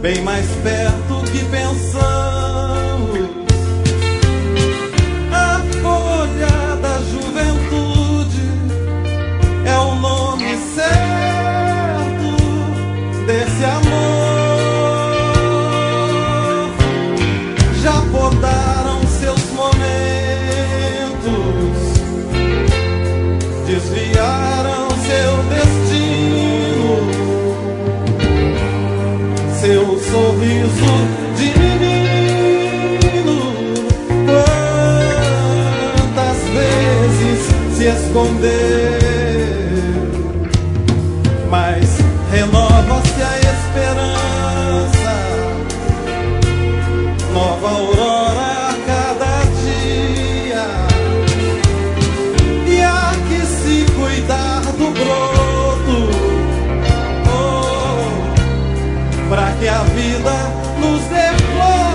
bem mais perto que pensamos. A folha da juventude é o nome certo desse amor. Já podaram seus momentos, desviaram seu destino, seu sorriso de menino. Quantas vezes se escondeu, mas renova-se a esperança, nova aurora a cada dia. E há que se cuidar do broto, oh, pra que a vida nos dê flor.